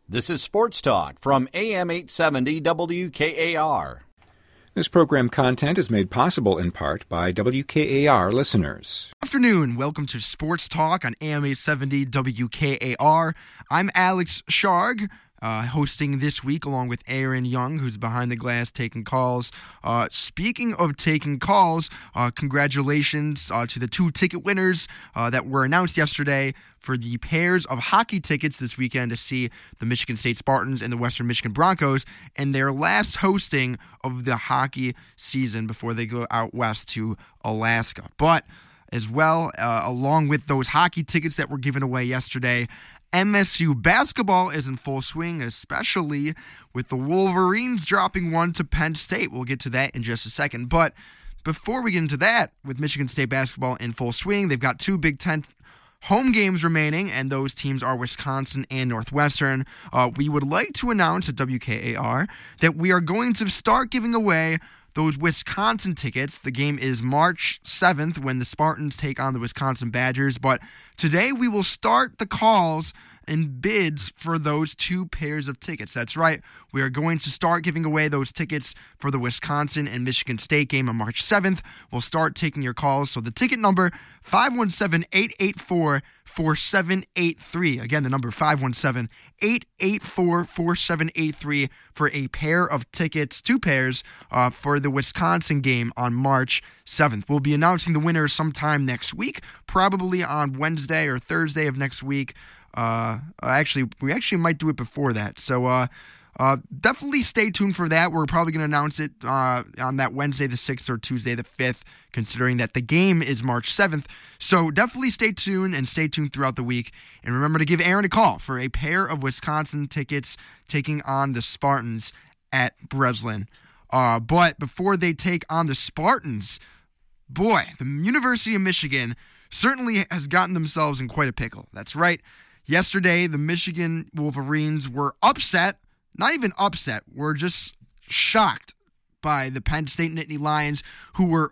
This is Sports Talk from AM 870 WKAR. This program content is made possible in part by WKAR listeners. Good afternoon. Welcome to Sports Talk on AM 870 WKAR. I'm Alex Sharg, hosting this week along with Aaron Young, who's behind the glass taking calls. Speaking of taking calls, congratulations to the two ticket winners that were announced yesterday for the pairs of hockey tickets this weekend to see the Michigan State Spartans and the Western Michigan Broncos in their last hosting of the hockey season before they go out west to Alaska. But as well, along with those hockey tickets that were given away yesterday, MSU basketball is in full swing, especially with the Wolverines dropping one to Penn State. We'll get to that in just a second. But before we get into that, with Michigan State basketball in full swing, they've got two Big Ten home games remaining, and those teams are Wisconsin and Northwestern. We would like to announce at WKAR that we are going to start giving away those Wisconsin tickets. The game is March 7th when the Spartans take on the Wisconsin Badgers, but today we will start the calls and bids for those two pairs of tickets. That's right. We are going to start giving away those tickets for the Wisconsin and Michigan State game on March 7th. We'll start taking your calls. So the ticket number, 517-884-4783. Again, the number 517-884-4783 for a pair of tickets, two pairs, for the Wisconsin game on March 7th. We'll be announcing the winners sometime next week, probably on Wednesday or Thursday of next week. We actually might do it before that. So definitely stay tuned for that. We're probably going to announce it on that Wednesday the 6th or Tuesday the 5th, considering that the game is March 7th. So definitely stay tuned and stay tuned throughout the week. And remember to give Aaron a call for a pair of Wisconsin tickets taking on the Spartans at Breslin. But before they take on the Spartans, boy, the University of Michigan certainly has gotten themselves in quite a pickle. That's right. Yesterday, the Michigan Wolverines were upset, not even upset, were just shocked by the Penn State Nittany Lions, who were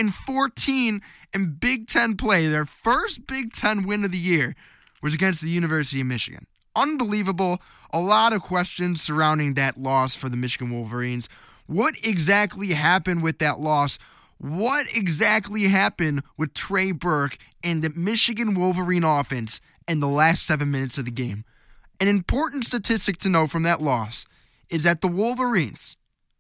0-14 in Big Ten play. Their first Big Ten win of the year was against the University of Michigan. Unbelievable. A lot of questions surrounding that loss for the Michigan Wolverines. What exactly happened with that loss? What exactly happened with Trey Burke and the Michigan Wolverine offense in the last 7 minutes of the game? An important statistic to know from that loss is that the Wolverines,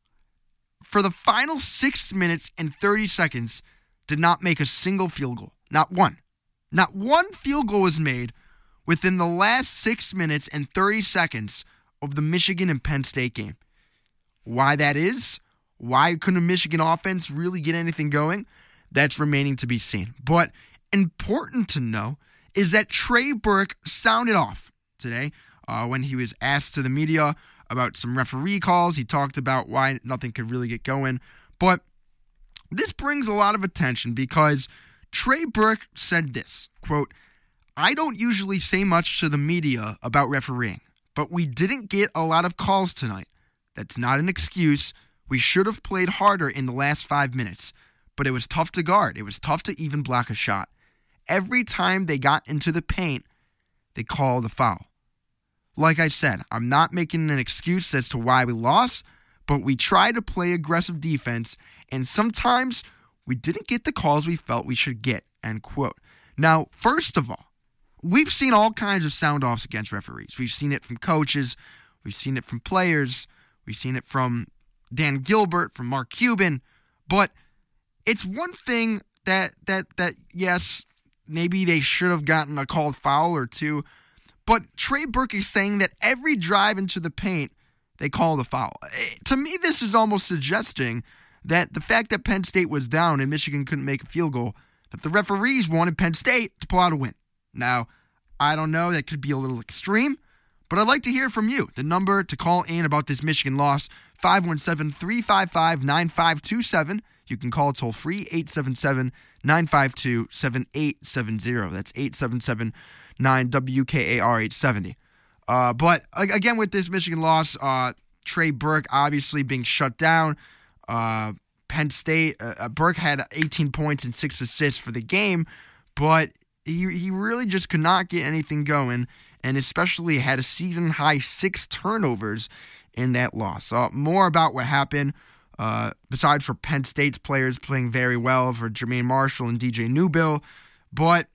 for the final 6 minutes and 30 seconds, did not make a single field goal. Not one. Not one field goal was made within the last 6 minutes and 30 seconds of the Michigan and Penn State game. Why that is? Why couldn't a Michigan offense really get anything going? That's remaining to be seen. But important to know is that Trey Burke sounded off today when he was asked to the media about some referee calls. He talked about why nothing could really get going. But this brings a lot of attention because Trey Burke said this, quote, "I don't usually say much to the media about refereeing, but we didn't get a lot of calls tonight. That's not an excuse. We should have played harder in the last 5 minutes, but it was tough to guard. It was tough to even block a shot. Every time they got into the paint, they called a foul." Like I said, I'm not making an excuse as to why we lost, but we tried to play aggressive defense, and sometimes we didn't get the calls we felt we should get, end quote. Now, first of all, we've seen all kinds of sound-offs against referees. We've seen it from coaches. We've seen it from players. We've seen it from Dan Gilbert, from Mark Cuban. But it's one thing that yes, maybe they should have gotten a called foul or two. But Trey Burke is saying that every drive into the paint, they call the foul. To me, this is almost suggesting that the fact that Penn State was down and Michigan couldn't make a field goal, that the referees wanted Penn State to pull out a win. Now, I don't know, that could be a little extreme, but I'd like to hear from you. The number to call in about this Michigan loss, 517-355-9527. You can call toll free, 877-952-7870. That's 877-9WKAR-870. But again, with this Michigan loss, Trey Burke obviously being shut down. Penn State, Burke had 18 points and 6 assists for the game, but he really just could not get anything going. and especially had a season-high 6 turnovers in that loss. More about what happened, besides for Penn State's players playing very well for Jermaine Marshall and DJ Newbill, but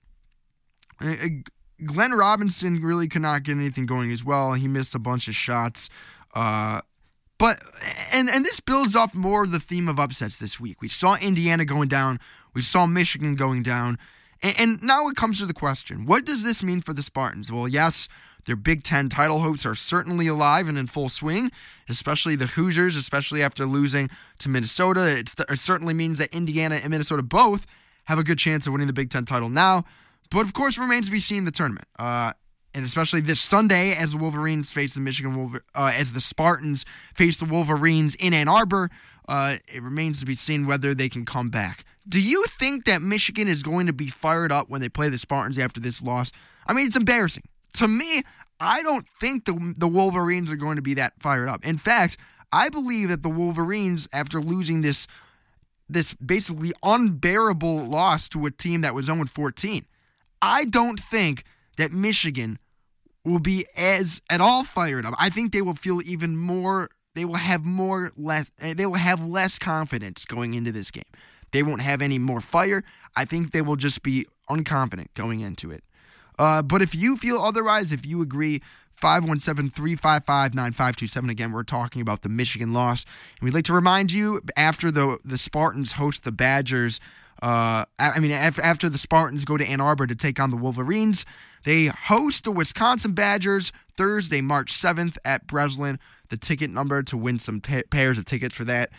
Glenn Robinson really could not get anything going as well. He missed a bunch of shots. But this builds off more of the theme of upsets this week. We saw Indiana going down. We saw Michigan going down. And now it comes to the question, what does this mean for the Spartans? Well, yes, their Big Ten title hopes are certainly alive and in full swing, especially the Hoosiers, especially after losing to Minnesota. It certainly means that Indiana and Minnesota both have a good chance of winning the Big Ten title now. But, of course, remains to be seen in the tournament. And especially this Sunday as the Wolverines face the as the Spartans face the Wolverines in Ann Arbor, it remains to be seen whether they can come back. Do you think that Michigan is going to be fired up when they play the Spartans after this loss? I mean, it's embarrassing. To me, I don't think the Wolverines are going to be that fired up. In fact, I believe that the Wolverines, after losing this basically unbearable loss to a team that was 0-14, I don't think that Michigan will be at all fired up. I think they will feel even more. They will have less confidence going into this game. They won't have any more fire. I think they will just be unconfident going into it. But if you feel otherwise, if you agree, 517-355-9527. Again, we're talking about the Michigan loss. And we'd like to remind you, after the Spartans host the Badgers, after the Spartans go to Ann Arbor to take on the Wolverines, they host the Wisconsin Badgers Thursday, March 7th at Breslin. The ticket number to win some pairs of tickets for that,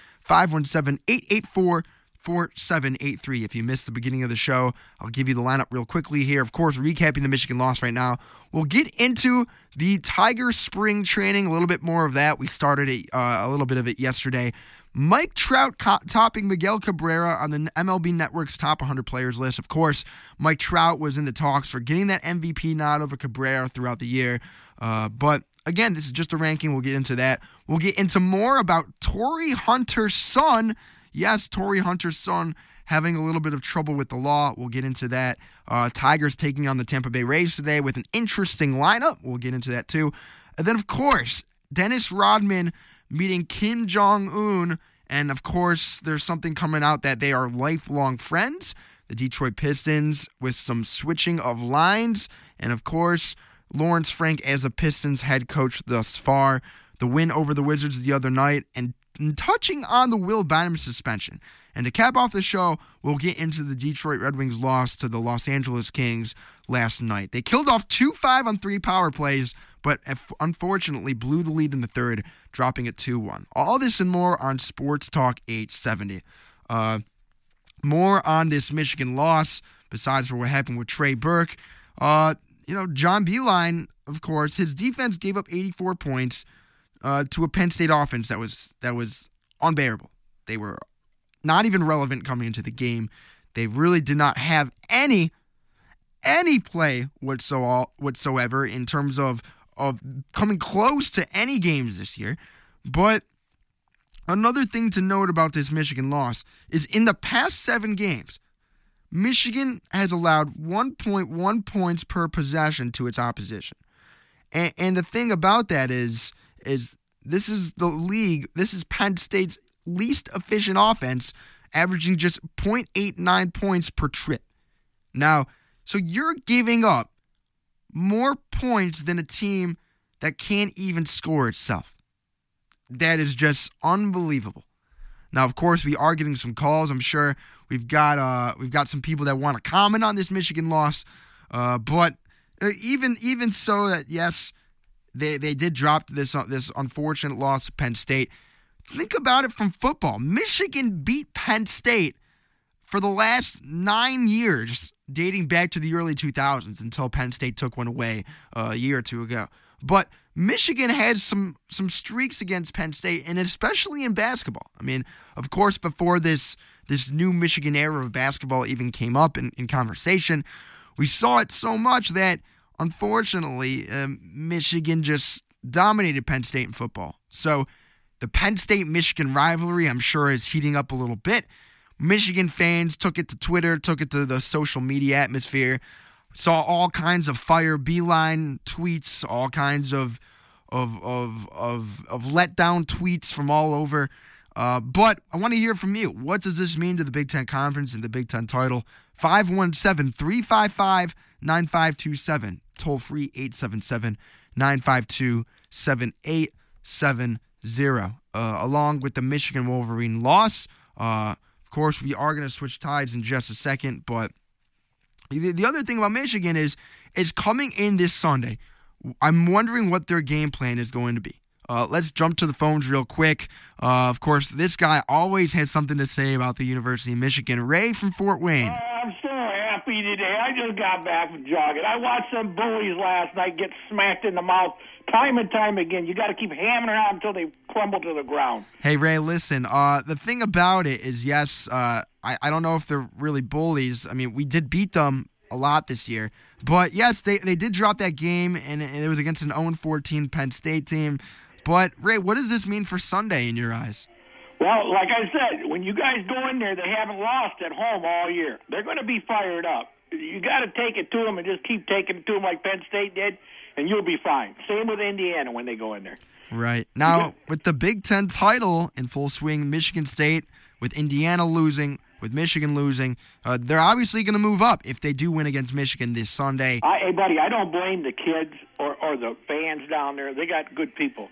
517-884-4783. If you missed the beginning of the show, I'll give you the lineup real quickly here. Of course, recapping the Michigan loss right now. We'll get into the Tiger spring training, a little bit more of that. We started a little bit of it yesterday. Mike Trout topping Miguel Cabrera on the MLB Network's top 100 players list. Of course, Mike Trout was in the talks for getting that MVP nod over Cabrera throughout the year. But again, this is just a ranking. We'll get into that. We'll get into more about Torrey Hunter's son. Yes, Torrey Hunter's son having a little bit of trouble with the law. We'll get into that. Tigers taking on the Tampa Bay Rays today with an interesting lineup. We'll get into that too. And then, of course, Dennis Rodman meeting Kim Jong-un. And, of course, there's something coming out that they are lifelong friends. The Detroit Pistons with some switching of lines. And, of course, Lawrence Frank as a Pistons head coach thus far. The win over the Wizards the other night. And touching on the Will Bynum suspension. And to cap off the show, we'll get into the Detroit Red Wings loss to the Los Angeles Kings last night. They killed off 2 5-on-3 power plays, but unfortunately blew the lead in the third, dropping it 2-1. All this and more on Sports Talk 870. More on this Michigan loss, besides for what happened with Trey Burke. John Beilein, of course, his defense gave up 84 points to a Penn State offense that was unbearable. They were not even relevant coming into the game. They really did not have any play whatsoever in terms of coming close to any games this year. But another thing to note about this Michigan loss is in the past 7 games, Michigan has allowed 1.1 points per possession to its opposition. And the thing about that is this is Penn State's least efficient offense, averaging just 0.89 points per trip. Now, so you're giving up more points than a team that can't even score itself. That is just unbelievable. Now, of course, we are getting some calls. I'm sure we've got some people that want to comment on this Michigan loss. But even so, that yes, they did drop this unfortunate loss to Penn State. Think about it from football. Michigan beat Penn State for the last 9 years, dating back to the early 2000s until Penn State took one away a year or two ago. But Michigan had some streaks against Penn State, and especially in basketball. I mean, of course, before this new Michigan era of basketball even came up in conversation, we saw it so much that, unfortunately, Michigan just dominated Penn State in football. So the Penn State-Michigan rivalry, I'm sure, is heating up a little bit. Michigan fans took it to Twitter, took it to the social media atmosphere, Saw all kinds of fire beeline tweets, all kinds of letdown tweets from all over. But I want to hear from you. What does this mean to the Big Ten Conference and the Big Ten title? 517-355-9527. Toll free 877-952-7870. Along with the Michigan Wolverine loss. Of course, we are going to switch tides in just a second, but the other thing about Michigan is coming in this Sunday. I'm wondering what their game plan is going to be. Let's jump to the phones real quick. Of course, this guy always has something to say about the University of Michigan. Ray from Fort Wayne. I'm so happy today. I just got back from jogging. I watched some bullies last night get smacked in the mouth time and time again. You got to keep hammering on until they crumble to the ground. Hey, Ray, listen. The thing about it is, yes, I don't know if they're really bullies. I mean, we did beat them a lot this year. But, yes, they did drop that game, and it was against an 0-14 Penn State team. But, Ray, what does this mean for Sunday in your eyes? Well, like I said, when you guys go in there, they haven't lost at home all year. They're going to be fired up. You got to take it to them and just keep taking it to them like Penn State did, and you'll be fine. Same with Indiana when they go in there. Right. Now, with the Big Ten title in full swing, Michigan State, with Indiana losing, with Michigan losing, they're obviously going to move up if they do win against Michigan this Sunday. Hey, buddy, I don't blame the kids or the fans down there. They got good people.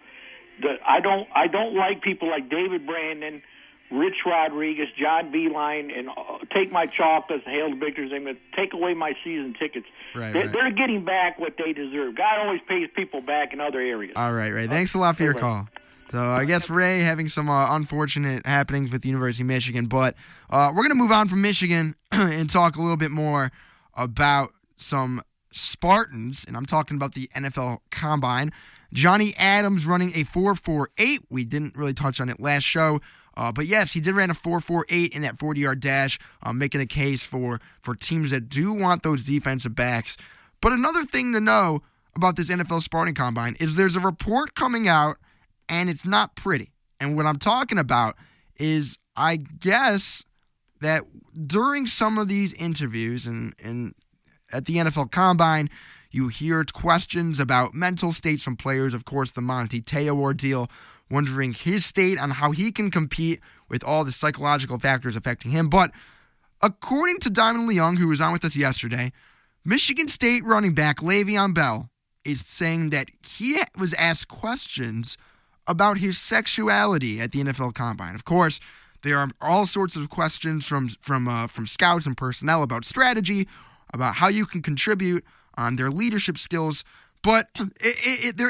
I don't like people like David Brandon, Rich Rodriguez, John Beeline, and take my chocolates and hail the victors. They're going to take away my season tickets. They're getting back what they deserve. God always pays people back in other areas. All right, Ray. Thanks a lot for your call. So I guess Ray having some unfortunate happenings with the University of Michigan. But we're going to move on from Michigan and talk a little bit more about some Spartans. And I'm talking about the NFL Combine. Johnny Adams running a 4.48. We didn't really touch on it last show. But yes, he did run a 4.48 in that 40-yard dash, making a case for teams that do want those defensive backs. But another thing to know about this NFL Spartan Combine is there's a report coming out, and it's not pretty. And what I'm talking about is, I guess, that during some of these interviews and at the NFL Combine, you hear questions about mental states from players. Of course, the Monty Te'o ordeal, wondering his state on how he can compete with all the psychological factors affecting him. But according to Diamond Leung, who was on with us yesterday, Michigan State running back Le'Veon Bell is saying that he was asked questions about his sexuality at the NFL Combine. Of course, there are all sorts of questions from scouts and personnel about strategy, about how you can contribute on their leadership skills. But there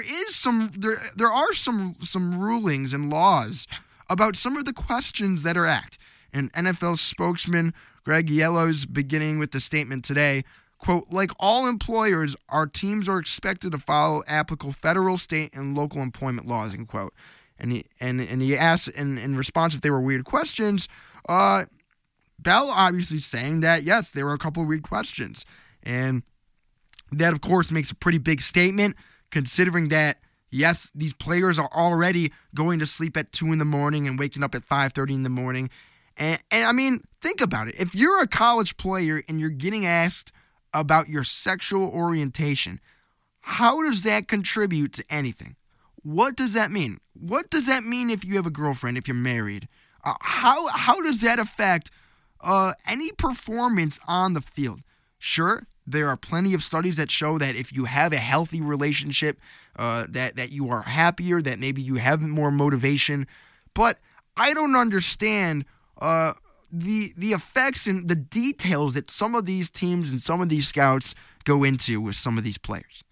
are some rulings and laws about some of the questions that are asked. And NFL spokesman Greg Yellows beginning with the statement today, quote, "Like all employers, our teams are expected to follow applicable federal, state, and local employment laws," end quote. And he asked in response if they were weird questions. Bell obviously saying that, yes, there were a couple of weird questions. And that, of course, makes a pretty big statement, considering that, yes, these players are already going to sleep at 2 in the morning and waking up at 5:30 in the morning. And I mean, think about it. If you're a college player and you're getting asked about your sexual orientation, how does that contribute to anything? What does that mean? What does that mean if you have a girlfriend, if you're married? How does that affect any performance on the field? Sure, there are plenty of studies that show that if you have a healthy relationship, that you are happier, that maybe you have more motivation. But I don't understand the effects and the details that some of these teams and some of these scouts go into with some of these players.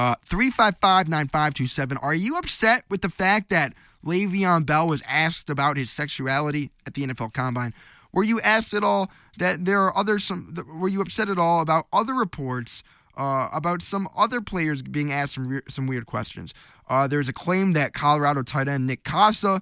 355-9527. Are you upset with the fact that Le'Veon Bell was asked about his sexuality at the NFL Combine? Were you asked at all that there are were you upset at all about other reports about some other players being asked some weird questions? There's a claim that Colorado tight end Nick Casa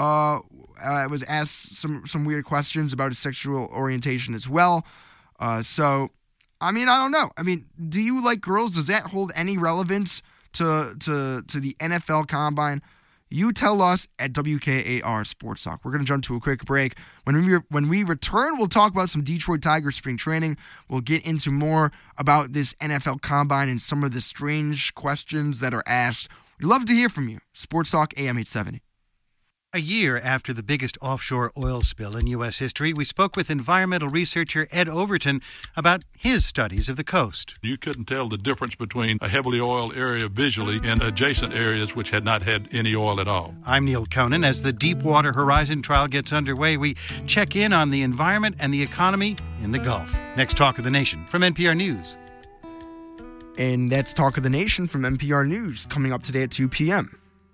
was asked some weird questions about his sexual orientation as well. So, I mean, I don't know. I mean, do you like girls? Does that hold any relevance to the NFL Combine? You tell us at WKAR Sports Talk. We're going to jump to a quick break. When we return, we'll talk about some Detroit Tigers spring training. We'll get into more about this NFL Combine and some of the strange questions that are asked. We'd love to hear from you. Sports Talk, AM 870. A year after the biggest offshore oil spill in U.S. history, we spoke with environmental researcher Ed Overton about his studies of the coast. You couldn't tell the difference between a heavily oiled area visually and adjacent areas which had not had any oil at all. I'm Neil Conan. As the Deepwater Horizon trial gets underway, we check in on the environment and the economy in the Gulf. Next, Talk of the Nation from NPR News. And that's Talk of the Nation from NPR News, coming up today at 2 p.m.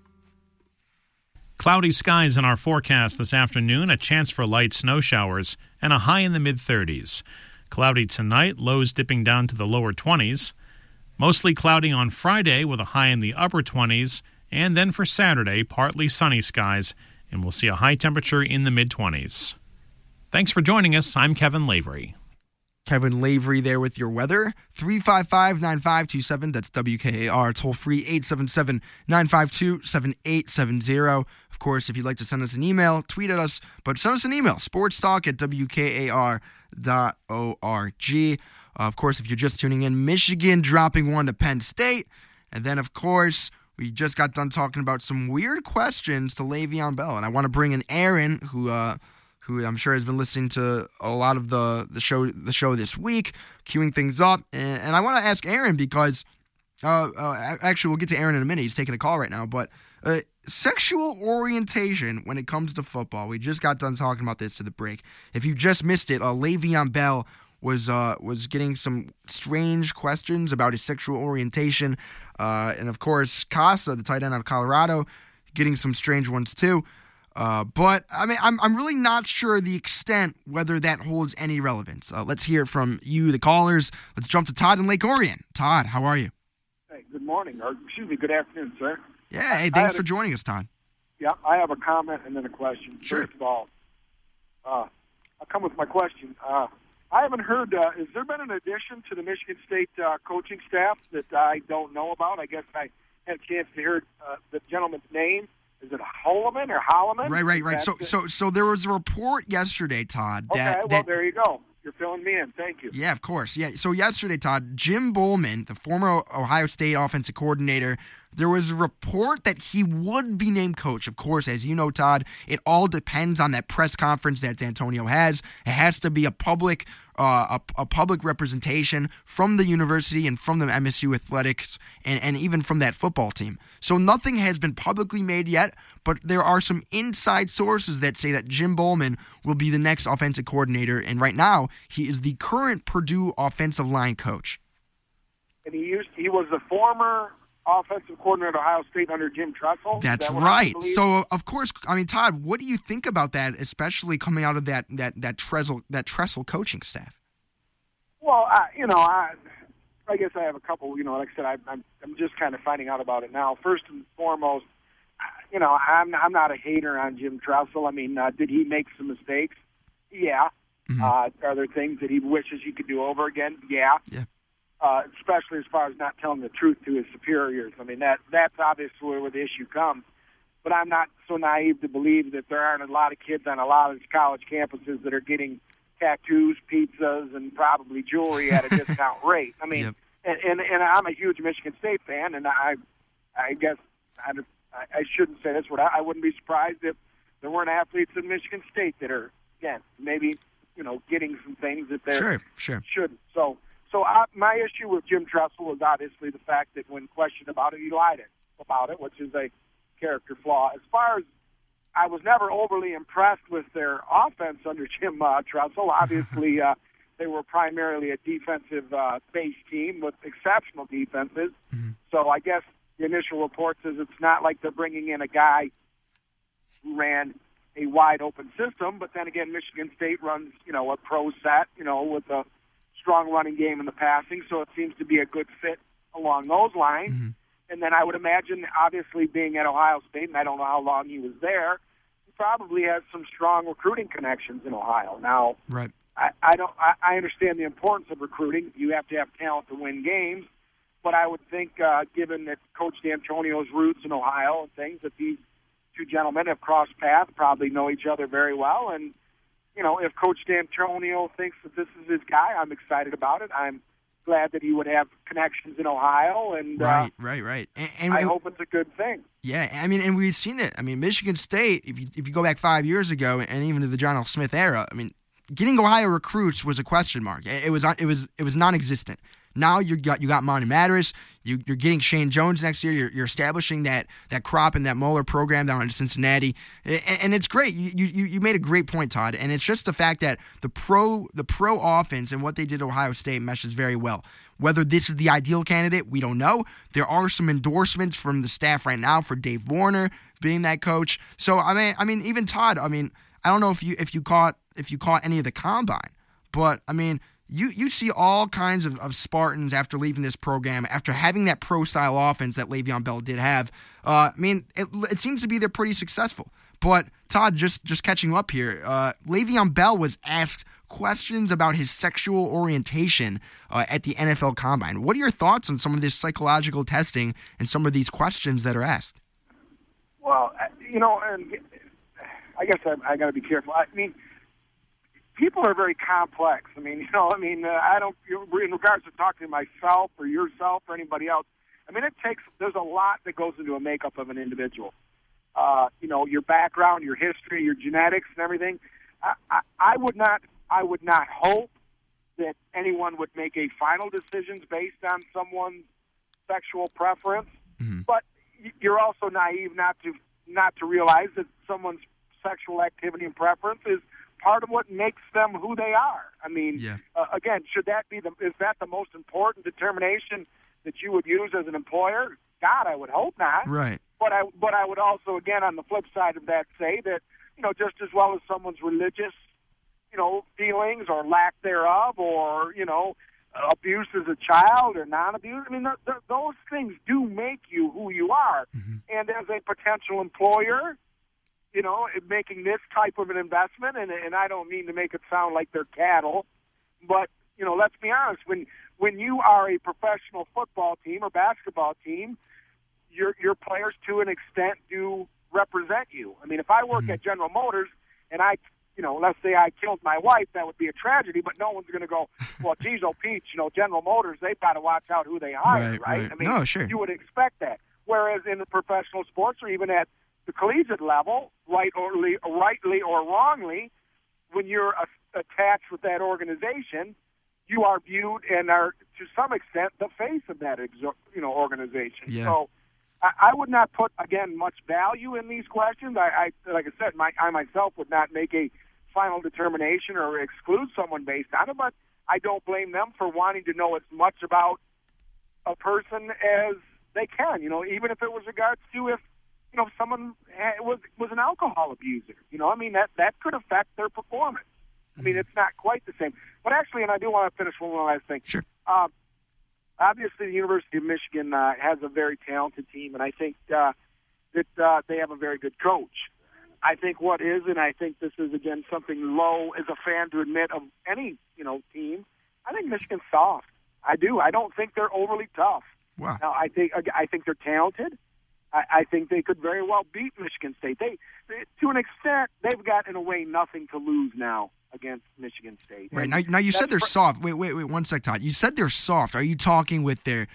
Cloudy skies in our forecast this afternoon, a chance for light snow showers, and a high in the mid-30s. Cloudy tonight, lows dipping down to the lower 20s. Mostly cloudy on Friday with a high in the upper 20s, and then for Saturday, partly sunny skies, and we'll see a high temperature in the mid-20s. Thanks for joining us. I'm Kevin Lavery. Kevin Lavery there with your weather. 355-9527. That's WKAR. Toll free 877-952-7870. Of course, if you'd like to send us an email, tweet at us, but send us an email, sportstalk@WKAR.org. Of course, if you're just tuning in, Michigan dropping 1 to Penn State. And then, of course, we just got done talking about some weird questions to Le'Veon Bell. And I want to bring in Aaron, who I'm sure has been listening to a lot of the show this week, queuing things up. And I want to ask Aaron because, actually, we'll get to Aaron in a minute. He's taking a call right now. But sexual orientation when it comes to football. We just got done talking about this to the break. If you just missed it, Le'Veon Bell was getting some strange questions about his sexual orientation. And, of course, Casa, the tight end out of Colorado, getting some strange ones too. But I mean, I'm really not sure the extent whether that holds any relevance. Let's hear it from you, the callers. Let's jump to Todd in Lake Orion. Todd, how are you? Hey, good morning, or excuse me, good afternoon, sir. Yeah, hey, thanks for joining us, Todd. Yeah, I have a comment and then a question. Sure. First of all, I'll come with my question. I haven't heard, has there been an addition to the Michigan State coaching staff that I don't know about? I guess I had a chance to hear the gentleman's name. Is it Holloman or Holloman? Right. So there was a report yesterday, Todd. Well, there you go. You're filling me in. Thank you. Yeah, of course. Yeah. So yesterday, Todd, Jim Bowman, the former Ohio State offensive coordinator, there was a report that he would be named coach. Of course, as you know, Todd, it all depends on that press conference that D'Antonio has. It has to be a public representation from the university and from the MSU Athletics and even from that football team. So nothing has been publicly made yet, but there are some inside sources that say that Jim Bowman will be the next offensive coordinator, and right now he is the current Purdue offensive line coach. And he was the former offensive coordinator at Ohio State under Jim Tressel. That's right. So, of course, I mean, Todd, what do you think about that, especially coming out of that Tressel coaching staff? Well, I guess I have a couple. Like I said, I'm just kind of finding out about it now. First and foremost, I'm not a hater on Jim Tressel. I mean, did he make some mistakes? Yeah. Mm-hmm. Are there things that he wishes he could do over again? Yeah. Especially as far as not telling the truth to his superiors. I mean, that's obviously where the issue comes. But I'm not so naive to believe that there aren't a lot of kids on a lot of these college campuses that are getting tattoos, pizzas, and probably jewelry at a discount rate. I mean, and I'm a huge Michigan State fan, and I guess I shouldn't say this, but I wouldn't be surprised if there weren't athletes in Michigan State that are, again, maybe, getting some things that they shouldn't. So my issue with Jim Tressel was obviously the fact that when questioned about it, he lied about it, which is a character flaw. As far as I was never overly impressed with their offense under Jim Tressel. Obviously, they were primarily a defensive-based team with exceptional defenses. Mm-hmm. So I guess the initial report says it's not like they're bringing in a guy who ran a wide-open system. But then again, Michigan State runs, a pro set, with a strong running game in the passing. So it seems to be a good fit along those lines. Mm-hmm. And then I would imagine, obviously, being at Ohio State, and I don't know how long he was there, he probably has some strong recruiting connections in Ohio. Now, right. I understand the importance of recruiting. You have to have talent to win games. But I would think, given that Coach D'Antonio's roots in Ohio and things, that these two gentlemen have crossed paths, probably know each other very well. And, if Coach D'Antonio thinks that this is his guy, I'm excited about it. I'm glad that he would have connections in Ohio. And Right. And I hope it's a good thing. Yeah, and we've seen it. Michigan State, if you go back 5 years ago, and even to the John L. Smith era, getting Ohio recruits was a question mark. It was non-existent. Now you got Monty Madras. You're getting Shane Jones next year. You're establishing that crop and that Moeller program down in Cincinnati, and it's great. You made a great point, Todd. And it's just the fact that the pro offense and what they did at Ohio State meshes very well. Whether this is the ideal candidate, we don't know. There are some endorsements from the staff right now for Dave Warner being that coach. So even Todd. I don't know if you caught any of the combine, but You see all kinds of Spartans after leaving this program, after having that pro-style offense that Le'Veon Bell did have. It seems to be they're pretty successful. But, Todd, just catching up here, Le'Veon Bell was asked questions about his sexual orientation at the NFL Combine. What are your thoughts on some of this psychological testing and some of these questions that are asked? Well, and I guess I got to be careful. People are very complex. I don't, in regards to talking to myself or yourself or anybody else, there's a lot that goes into a makeup of an individual. Your background, your history, your genetics and everything. I would not hope that anyone would make a final decision based on someone's sexual preference. Mm-hmm. But you're also naive not to realize that someone's sexual activity and preference is part of what makes them who they are. Again, is that the most important determination that you would use as an employer? God, I would hope not. Right. But I would also, again, on the flip side of that, say that, just as well as someone's religious, feelings or lack thereof, or, abuse as a child or non-abuse, those things do make you who you are. Mm-hmm. And as a potential employer, making this type of an investment, and I don't mean to make it sound like they're cattle, but, let's be honest, when you are a professional football team or basketball team, your players to an extent do represent you. If I work at General Motors and let's say I killed my wife, that would be a tragedy, but no one's going to go, well, geez, Peach, General Motors, they've got to watch out who they hire, right? No, sure. You would expect that. Whereas in the professional sports or even at the collegiate level, rightly or wrongly, when you're attached with that organization, you are viewed and are, to some extent, the face of that organization. Yeah. So I would not put, again, much value in these questions. I like I said, I myself would not make a final determination or exclude someone based on it, but I don't blame them for wanting to know as much about a person as they can, even if it was regards to if someone was an alcohol abuser, that could affect their performance. It's not quite the same. But actually, and I do want to finish one last thing. Sure. Obviously, the University of Michigan has a very talented team, and I think that they have a very good coach. I think what is, and I think this is, again, something low as a fan to admit of any, team, I think Michigan's soft. I do. I don't think they're overly tough. Wow. Now, I think they're talented. I think they could very well beat Michigan State. They, to an extent, they've got, in a way, nothing to lose now against Michigan State. Right. Now you said they're soft. Wait, 1 sec, Todd. You said they're soft. Are you talking with their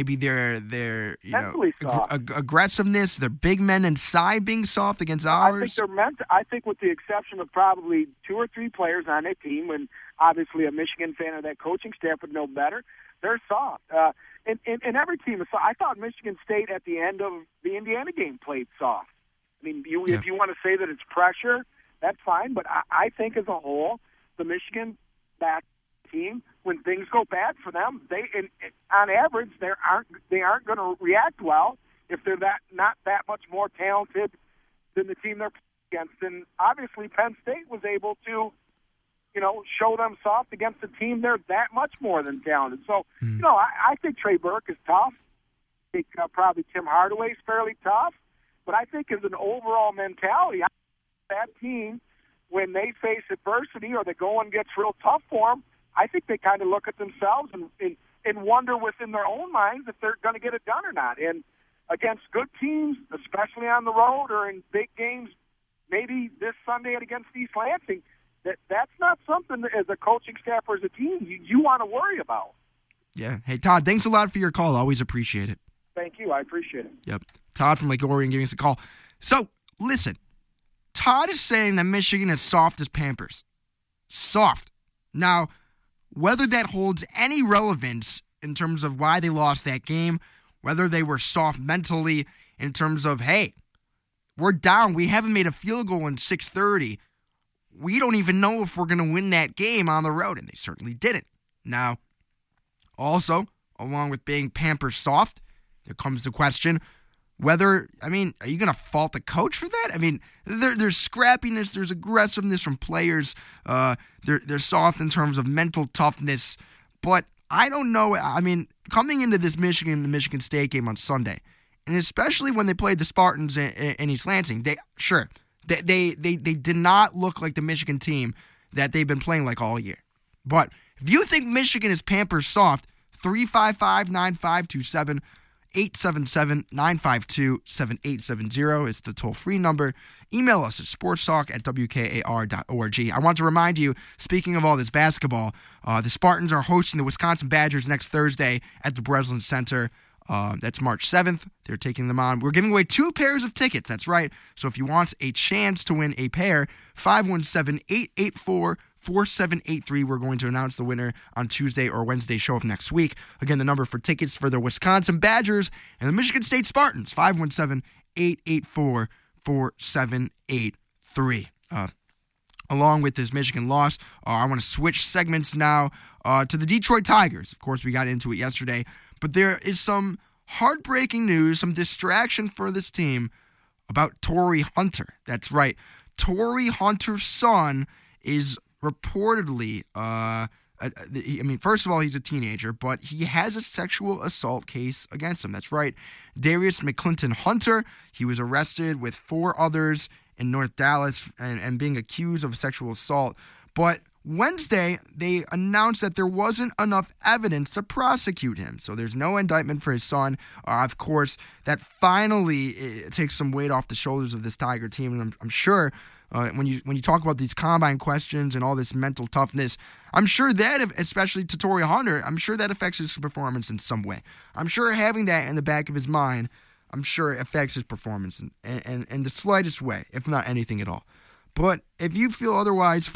aggressiveness, their big men inside being soft against ours? I think with the exception of probably 2 or 3 players on their team, and obviously a Michigan fan of that coaching staff would know better, they're soft. And every team is soft. I thought Michigan State at the end of the Indiana game played soft. If you want to say that it's pressure, that's fine. But I think as a whole, the Michigan back team, when things go bad for them, on average they aren't going to react well if they're not that much more talented than the team they're against. And obviously Penn State was able to, show them soft against a team they're that much more than talented. So, I think Trey Burke is tough. I think probably Tim Hardaway's fairly tough. But I think as an overall mentality, that team, when they face adversity or the going gets real tough for them, I think they kind of look at themselves and wonder within their own minds if they're going to get it done or not. And against good teams, especially on the road or in big games, maybe this Sunday against East Lansing, that's not something that as a coaching staff or as a team you want to worry about. Yeah. Hey, Todd, thanks a lot for your call. Always appreciate it. Thank you. I appreciate it. Yep. Todd from Lake Orion giving us a call. So, listen. Todd is saying that Michigan is soft as Pampers. Soft. Now, whether that holds any relevance in terms of why they lost that game, whether they were soft mentally in terms of, hey, we're down. We haven't made a field goal in 6:30. We don't even know if we're going to win that game on the road, and they certainly didn't. Now, also, along with being Pampers soft, there comes the question whether, are you going to fault the coach for that? There's scrappiness, there's aggressiveness from players. They're soft in terms of mental toughness. But I don't know. Coming into this Michigan State game on Sunday, and especially when they played the Spartans in East Lansing, they did not look like the Michigan team that they've been playing like all year. But if you think Michigan is Pampers soft, 355-9527, 877-952-7870 is the toll-free number. Email us at sportstalk@wkar.org. I want to remind you, speaking of all this basketball, the Spartans are hosting the Wisconsin Badgers next Thursday at the Breslin Center. That's March 7th. They're taking them on. We're giving away 2 pairs of tickets. That's right. So if you want a chance to win a pair, 517-884-4783. We're going to announce the winner on Tuesday or Wednesday show of next week. Again, the number for tickets for the Wisconsin Badgers and the Michigan State Spartans, 517-884-4783. Along with this Michigan loss, I want to switch segments now to the Detroit Tigers. Of course, we got into it yesterday, but there is some heartbreaking news, some distraction for this team about Torrey Hunter. That's right. Torrey Hunter's son is reportedly, first of all, he's a teenager, but he has a sexual assault case against him. That's right. Darius McClinton Hunter, he was arrested with 4 others in North Dallas and being accused of sexual assault. But Wednesday, they announced that there wasn't enough evidence to prosecute him. So there's no indictment for his son. Of course, that finally takes some weight off the shoulders of this Tiger team. And I'm sure when you talk about these combine questions and all this mental toughness, I'm sure that, especially to Torrey Hunter, I'm sure that affects his performance in some way. I'm sure having that in the back of his mind, I'm sure it affects his performance in the slightest way, if not anything at all. But if you feel otherwise,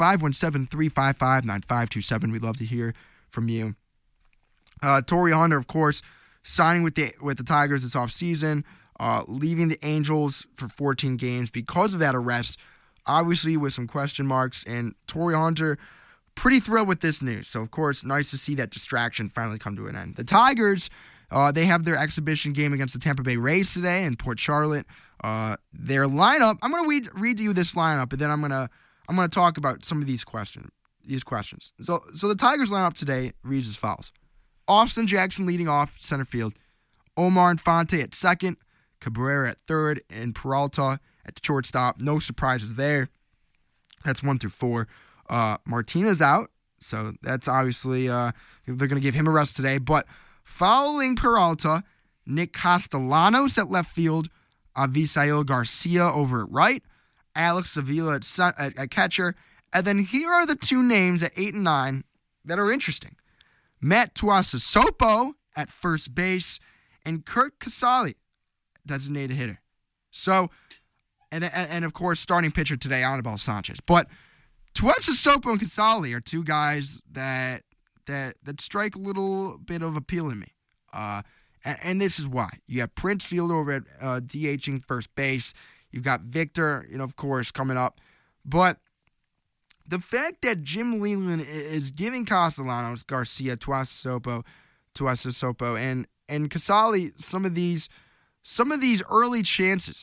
517-355-9527. We'd love to hear from you. Torrey Hunter, of course, signing with the Tigers this offseason, leaving the Angels for 14 games because of that arrest, obviously with some question marks. And Torrey Hunter, pretty thrilled with this news. So, of course, nice to see that distraction finally come to an end. The Tigers, they have their exhibition game against the Tampa Bay Rays today in Port Charlotte. Their lineup, I'm going to read to you this lineup, and then I'm going to talk about some of these questions. So the Tigers lineup today reads as follows: Austin Jackson leading off center field, Omar Infante at second, Cabrera at third, and Peralta at the shortstop. No surprises there. That's 1 through 4. Martinez out, so that's obviously they're going to give him a rest today. But following Peralta, Nick Castellanos at left field, Avisail Garcia over at right, Alex Avila at catcher, and then here are the 2 names at 8 and 9 that are interesting: Matt Tuiasosopo at first base and Kurt Casali, designated hitter. So, and of course, starting pitcher today, Anibal Sanchez. But Tuiasosopo and Casali are 2 guys that strike a little bit of appeal in me. And this is why. You have Prince Fielder over at DHing first base. You've got Victor, of course, coming up. But the fact that Jim Leyland is giving Castellanos, Garcia, Tuiasosopo, and Casali some of these early chances,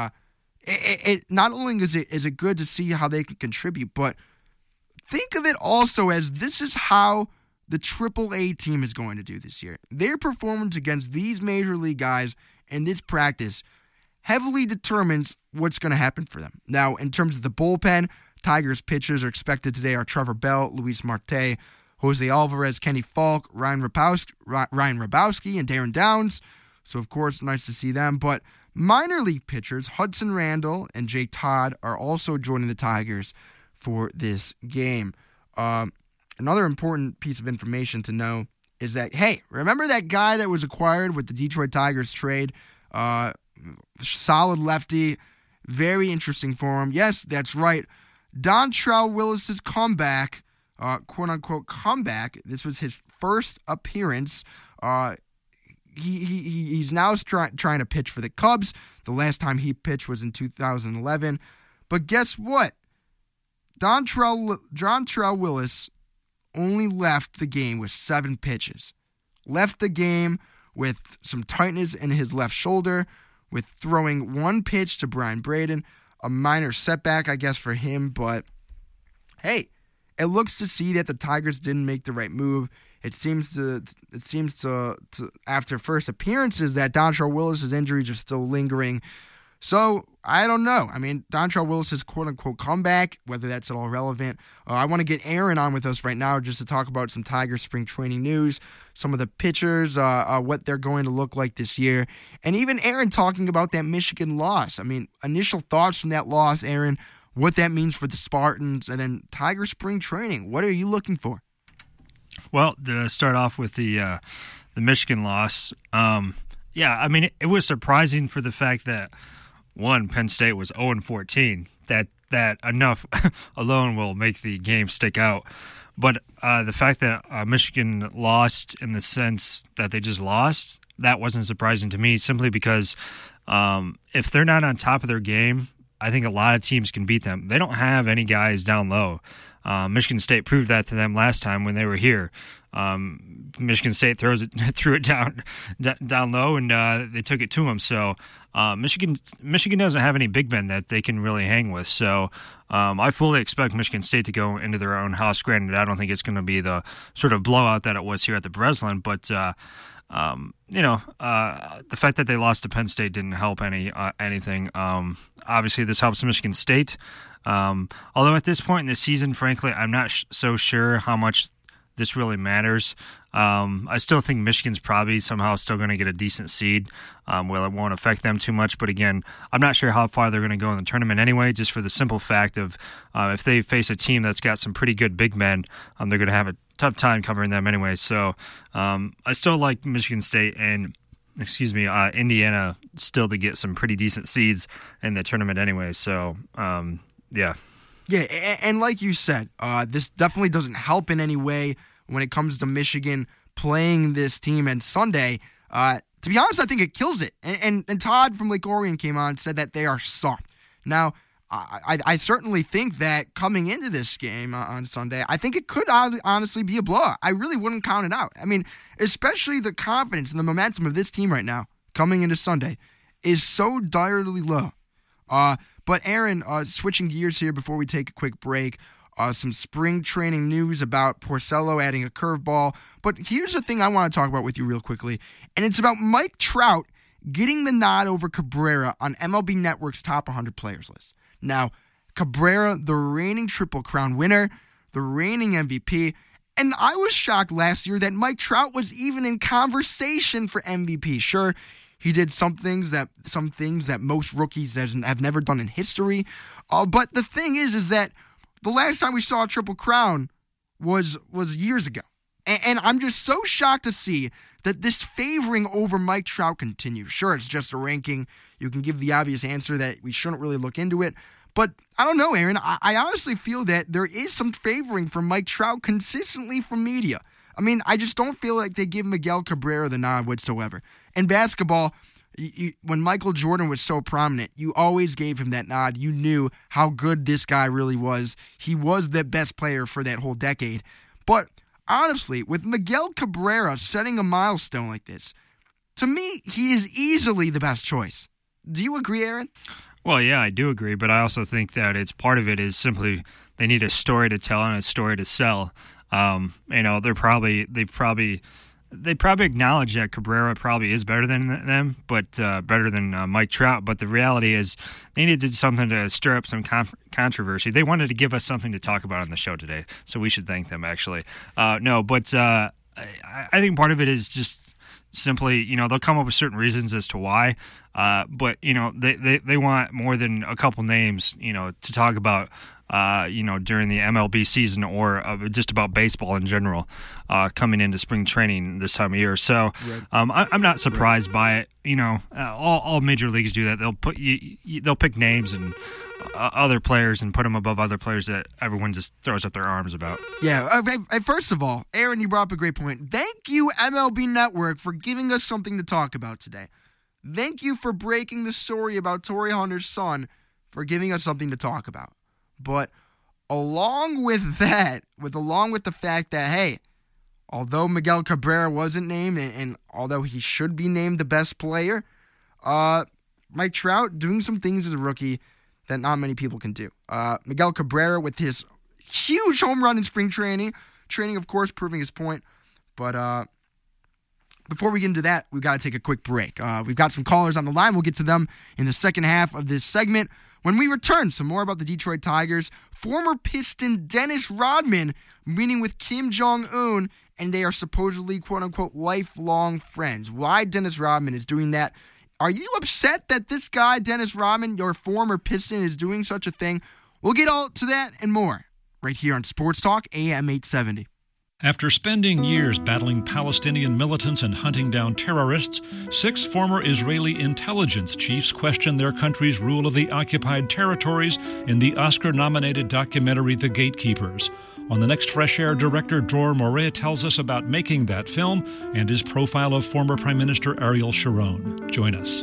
it not only is it good to see how they can contribute, but think of it also as this is how the AAA team is going to do this year. Their performance against these major league guys in this practice heavily determines what's going to happen for them. Now, in terms of the bullpen, Tigers pitchers are expected today are Trevor Bell, Luis Marte, Jose Alvarez, Kenny Falk, Ryan Rabowski, and Darren Downs. So, of course, nice to see them. But minor league pitchers, Hudson Randall and Jake Todd, are also joining the Tigers for this game. Another important piece of information to know is that, hey, remember that guy that was acquired with the Detroit Tigers trade? Solid lefty, very interesting for him. Yes, that's right. Dontrelle Willis's comeback, quote-unquote comeback, this was his first appearance. He's now trying to pitch for the Cubs. The last time he pitched was in 2011. But guess what? Dontrelle Willis only left the game with 7 pitches. Left the game with some tightness in his left shoulder, with throwing 1 pitch to Brian Braden. A minor setback, I guess, for him. But, hey, it looks to see that the Tigers didn't make the right move. It seems to after first appearances that Dontrelle Willis's injuries are still lingering. So, I don't know. I mean, Dontrelle Willis's quote-unquote comeback, whether that's at all relevant. I want to get Aaron on with us right now just to talk about some Tigers spring training news, some of the pitchers, what they're going to look like this year, and even Aaron talking about that Michigan loss. I mean, initial thoughts from that loss, Aaron, what that means for the Spartans, and then Tiger spring training. What are you looking for? Well, to start off with the Michigan loss, yeah, I mean, it was surprising for the fact that, one, Penn State was 0-14. That enough alone will make the game stick out. But the fact that Michigan lost in the sense that they just lost, that wasn't surprising to me, simply because if they're not on top of their game, I think a lot of teams can beat them. They don't have any guys down low. Michigan State proved that to them last time when they were here. Michigan State threw it down low, and they took it to them. So Michigan doesn't have any big men that they can really hang with. So I fully expect Michigan State to go into their own house. Granted, I don't think it's going to be the sort of blowout that it was here at the Breslin, but the fact that they lost to Penn State didn't help anything. Obviously, this helps Michigan State. Although at this point in the season, frankly, I'm not so sure how much this really matters. I still think Michigan's probably somehow still going to get a decent seed. Well, it won't affect them too much. But again, I'm not sure how far they're going to go in the tournament anyway, just for the simple fact of if they face a team that's got some pretty good big men, they're going to have a tough time covering them anyway. So I still like Michigan State and Indiana still to get some pretty decent seeds in the tournament anyway. So, yeah. Yeah, and like you said, this definitely doesn't help in any way when it comes to Michigan playing this team on Sunday. To be honest, I think it kills it. And Todd from Lake Orion came on and said that they are soft. Now, I certainly think that coming into this game on Sunday, I think it could honestly be a blowout. I really wouldn't count it out. I mean, especially the confidence and the momentum of this team right now coming into Sunday is so direly low. But Aaron, switching gears here before we take a quick break, some spring training news about Porcello adding a curveball. But here's the thing I want to talk about with you real quickly, and it's about Mike Trout getting the nod over Cabrera on MLB Network's top 100 players list. Now, Cabrera, the reigning Triple Crown winner, the reigning MVP, and I was shocked last year that Mike Trout was even in conversation for MVP. Sure, he did some things that most rookies have never done in history. But the thing is that the last time we saw a Triple Crown was years ago. And I'm just so shocked to see that this favoring over Mike Trout continues. Sure, it's just a ranking. You can give the obvious answer that we shouldn't really look into it. But I don't know, Aaron. I honestly feel that there is some favoring for Mike Trout consistently from media. I mean, I just don't feel like they give Miguel Cabrera the nod whatsoever. In basketball, when Michael Jordan was so prominent, you always gave him that nod. You knew how good this guy really was. He was the best player for that whole decade. But honestly, with Miguel Cabrera setting a milestone like this, to me, he is easily the best choice. Do you agree, Aaron? Well, yeah, I do agree, but I also think that it's part of it is simply they need a story to tell and a story to sell. They probably acknowledge that Cabrera probably is better than them, but better than Mike Trout. But the reality is they needed something to stir up some controversy. They wanted to give us something to talk about on the show today, so we should thank them, actually. I think part of it is just simply, they'll come up with certain reasons as to why. But they want more than a couple names, to talk about, during the MLB season or just about baseball in general, coming into spring training this time of year. So I'm not surprised by it. All major leagues do that. They'll pick names and other players and put them above other players that everyone just throws up their arms about. Yeah. First of all, Aaron, you brought up a great point. Thank you, MLB Network, for giving us something to talk about today. Thank you for breaking the story about Torii Hunter's son, for giving us something to talk about. But along with that, along with the fact that, hey, although Miguel Cabrera wasn't named, and although he should be named the best player, Mike Trout doing some things as a rookie that not many people can do. Miguel Cabrera with his huge home run in spring training, of course, proving his point. But before we get into that, we've got to take a quick break. We've got some callers on the line. We'll get to them in the second half of this segment. When we return, some more about the Detroit Tigers. Former Piston Dennis Rodman meeting with Kim Jong-un, and they are supposedly, quote-unquote, lifelong friends. Why Dennis Rodman is doing that? Are you upset that this guy, Dennis Rodman, your former Piston, is doing such a thing? We'll get all to that and more right here on Sports Talk AM 870. After spending years battling Palestinian militants and hunting down terrorists, 6 former Israeli intelligence chiefs question their country's rule of the occupied territories in the Oscar-nominated documentary The Gatekeepers. On the next Fresh Air, director Dror Moret tells us about making that film and his profile of former Prime Minister Ariel Sharon. Join us.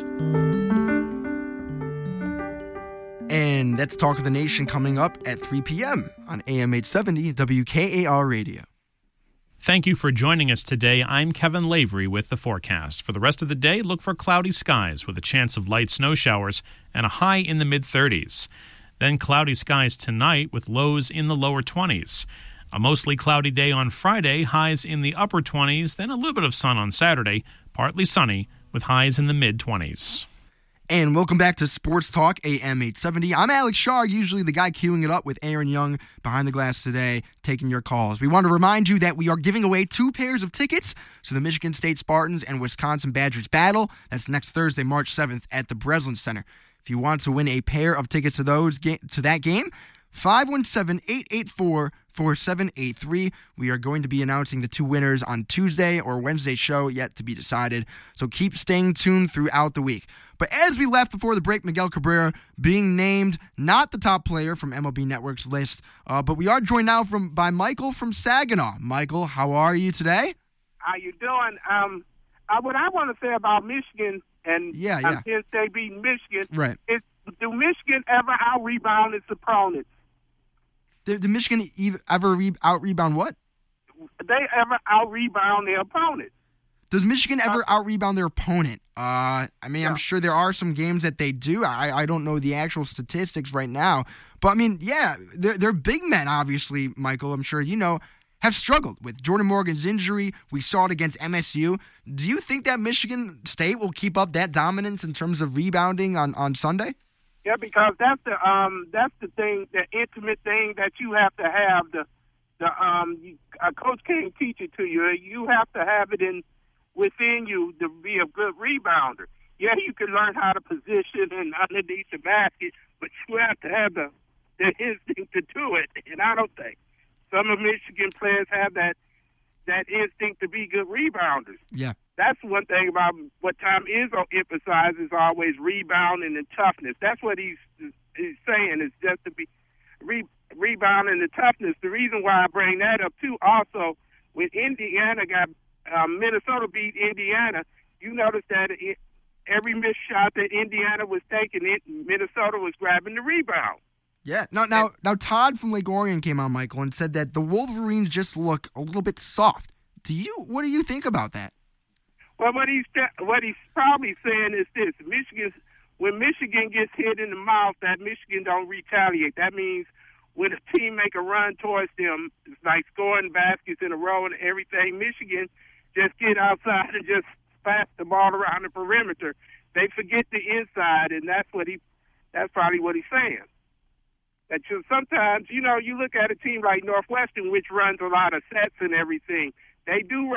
And that's Talk of the Nation coming up at 3 p.m. on AM 870 WKAR Radio. Thank you for joining us today. I'm Kevin Lavery with the forecast. For the rest of the day, look for cloudy skies with a chance of light snow showers and a high in the mid-30s. Then cloudy skies tonight with lows in the lower 20s. A mostly cloudy day on Friday, highs in the upper 20s, then a little bit of sun on Saturday, partly sunny with highs in the mid-20s. And welcome back to Sports Talk AM 870. I'm Alex Shaw, usually the guy queuing it up with Aaron Young behind the glass today, taking your calls. We want to remind you that we are giving away 2 pairs of tickets to the Michigan State Spartans and Wisconsin Badgers battle. That's next Thursday, March 7th at the Breslin Center. If you want to win a pair of tickets to that game, 517-884-4783. We are going to be announcing the 2 winners on Tuesday or Wednesday's show, yet to be decided. So keep staying tuned throughout the week. But as we left before the break, Miguel Cabrera being named not the top player from MLB Network's list, but we are joined now by Michael from Saginaw. Michael, how are you today? How you doing? What I want to say about Michigan and Penn State beating Michigan is, do Michigan ever out-rebound its opponents? Did Michigan ever out-rebound what? They ever out-rebound their opponents. Does Michigan ever out-rebound their opponent? I'm sure there are some games that they do. I don't know the actual statistics right now. But, they're big men, obviously, Michael. I'm sure you know, have struggled with Jordan Morgan's injury. We saw it against MSU. Do you think that Michigan State will keep up that dominance in terms of rebounding on Sunday? Yeah, because that's the thing, the intimate thing that you have to have. A coach can't teach it to you. You have to have it within you to be a good rebounder. Yeah, you can learn how to position and underneath the basket, but you have to have the instinct to do it. And I don't think some of Michigan players have that instinct to be good rebounders. Yeah. That's one thing about what Tom Izzo emphasizes, always rebounding and toughness. That's what he's saying, is just to be rebounding and toughness. The reason why I bring that up, too, also, when Indiana Minnesota beat Indiana, you notice that every missed shot that Indiana was taking, Minnesota was grabbing the rebound. Yeah. Now, Todd from Lake Orion came on, Michael, and said that the Wolverines just look a little bit soft. What do you think about that? Well, what he's probably saying is this: when Michigan gets hit in the mouth, that Michigan don't retaliate. That means when a team make a run towards them, it's like scoring baskets in a row and everything, Michigan just get outside and just pass the ball around the perimeter. They forget the inside, and that's probably what he's saying. That sometimes, you look at a team like Northwestern, which runs a lot of sets and everything. They do run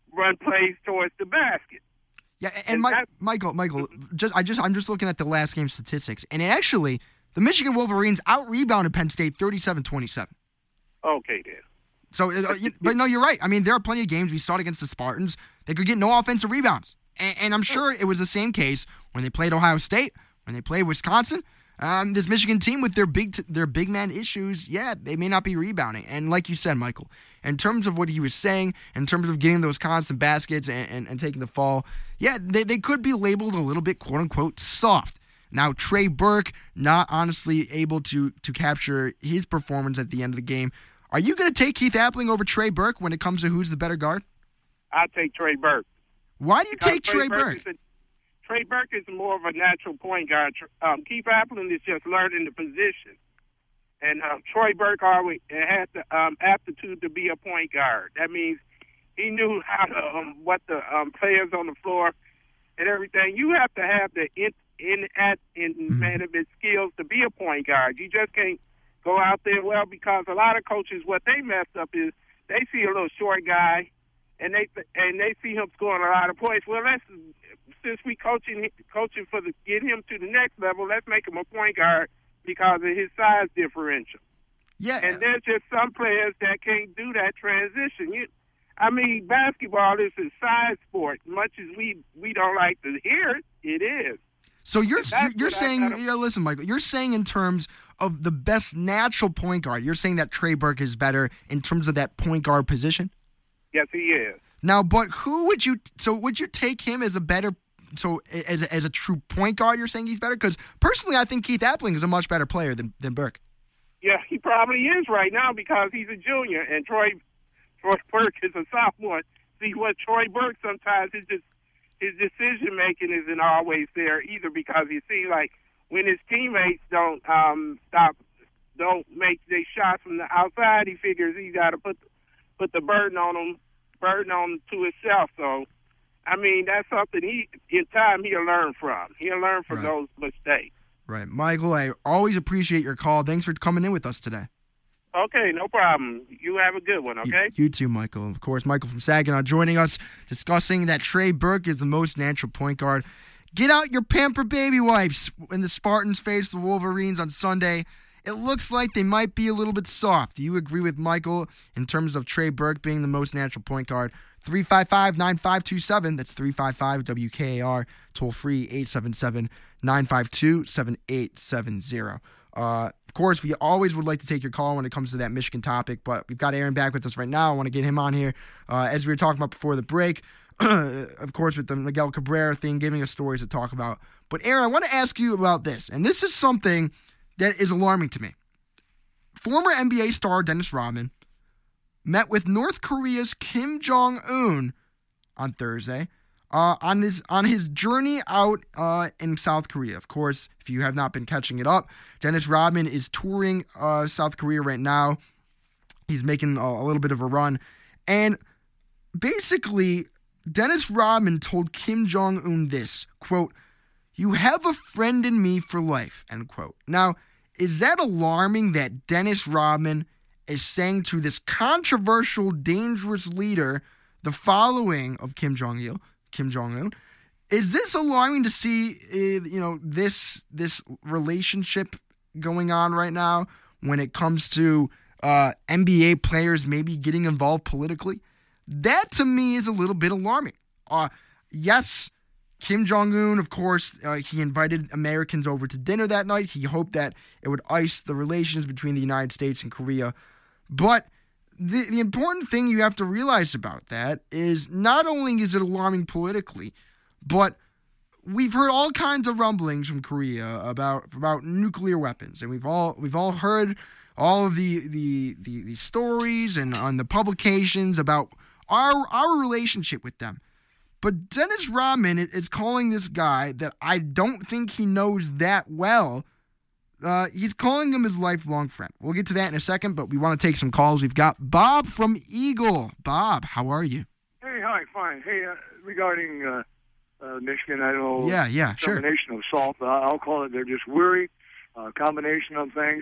run plays towards the basket. Yeah, and Michael, I'm just looking at the last game statistics, and actually, the Michigan Wolverines out-rebounded Penn State 37-27. Okay, then. So, but no, you're right. I mean, there are plenty of games. We saw it against the Spartans. They could get no offensive rebounds. And I'm sure it was the same case when they played Ohio State, when they played Wisconsin. This Michigan team with their big man issues, yeah, they may not be rebounding. And like you said, Michael, in terms of what he was saying, in terms of getting those constant baskets and taking the fall, yeah, they could be labeled a little bit, quote-unquote, soft. Now, Trey Burke not honestly able to capture his performance at the end of the game. Are you going to take Keith Appling over Trey Burke when it comes to who's the better guard? I'll take Trey Burke. Why do you take Trey Burke? Trey Burke is more of a natural point guard. Keith Appling is just learning the position. And Trey Burke always had the aptitude to be a point guard. That means he knew how to what the players on the floor and everything. You have to have the management skills to be a point guard. You just can't go out there, because a lot of coaches, what they messed up is they see a little short guy and they see him scoring a lot of points. Well, since we coaching for get him to the next level, let's make him a point guard because of his size differential. Yeah, and there's just some players that can't do that transition. Basketball is a size sport. Much as we don't like to hear it, it is. So you're saying, listen, Michael, you're saying in terms of the best natural point guard, you're saying that Trey Burke is better in terms of that point guard position? Yes, he is. Now, but would you take him as a better, as a true point guard, you're saying he's better? Because personally, I think Keith Appling is a much better player than Burke. Yeah, he probably is right now because he's a junior and Troy Burke is a sophomore. See, what Troy Burke sometimes is just, his decision-making isn't always there either because you see, like, when his teammates don't make their shots from the outside, he figures he's got to put the burden on to himself. So, that's something in time he'll learn from. He'll learn from those mistakes. Right. Michael, I always appreciate your call. Thanks for coming in with us today. Okay, no problem. You have a good one, okay? You too, Michael. Of course, Michael from Saginaw joining us, discussing that Trey Burke is the most natural point guard. Get out your pamper baby wipes when the Spartans face the Wolverines on Sunday. It looks like they might be a little bit soft. Do you agree with Michael in terms of Trey Burke being the most natural point guard? 355-9527. That's 355-WKAR. Toll free 877-952-7870. Of course, we always would like to take your call when it comes to that Michigan topic, but we've got Aaron back with us right now. I want to get him on here. As we were talking about before the break, of course, with the Miguel Cabrera thing, giving us stories to talk about. But Aaron, I want to ask you about this, and this is something that is alarming to me. Former NBA star Dennis Rodman met with North Korea's Kim Jong-un on Thursday on his journey out in South Korea. Of course, if you have not been catching it up, Dennis Rodman is touring South Korea right now. He's making a little bit of a run. And basically, Dennis Rodman told Kim Jong-un this, quote, "You have a friend in me for life," end quote. Now, is that alarming that Dennis Rodman is saying to this controversial, dangerous leader the following of Kim Jong-un? Is this alarming to see, this relationship going on right now when it comes to NBA players maybe getting involved politically? That, to me, is a little bit alarming. Yes, Kim Jong-un, of course, he invited Americans over to dinner that night. He hoped that it would ice the relations between the United States and Korea. But the important thing you have to realize about that is not only is it alarming politically, but we've heard all kinds of rumblings from Korea about nuclear weapons, and we've all heard all of the stories and on the publications about our relationship with them. But Dennis Rodman is calling this guy that I don't think he knows that well. He's calling him his lifelong friend. We'll get to that in a second, but we want to take some calls. We've got Bob from Eagle. Bob, how are you? Hey, hi, fine. Hey, regarding Michigan, I know sure. Combination of salt. I'll call it they're just weary. Combination of things.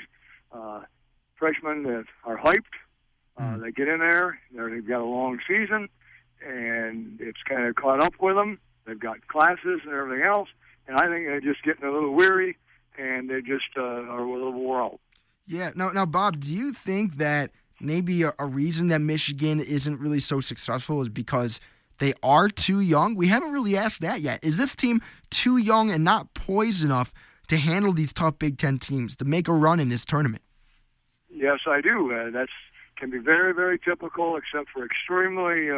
Freshmen that are hyped. They get in there. They've got a long season. and it's kind of caught up with them. They've got classes and everything else, and I think they're just getting a little weary, and they just are a little wore out. Yeah. Now, Bob, do you think that maybe a reason that Michigan isn't really so successful is because they are too young? We haven't really asked that yet. Is this team too young and not poised enough to handle these tough Big Ten teams, to make a run in this tournament? Yes, I do. That's can be very, very typical, except for extremely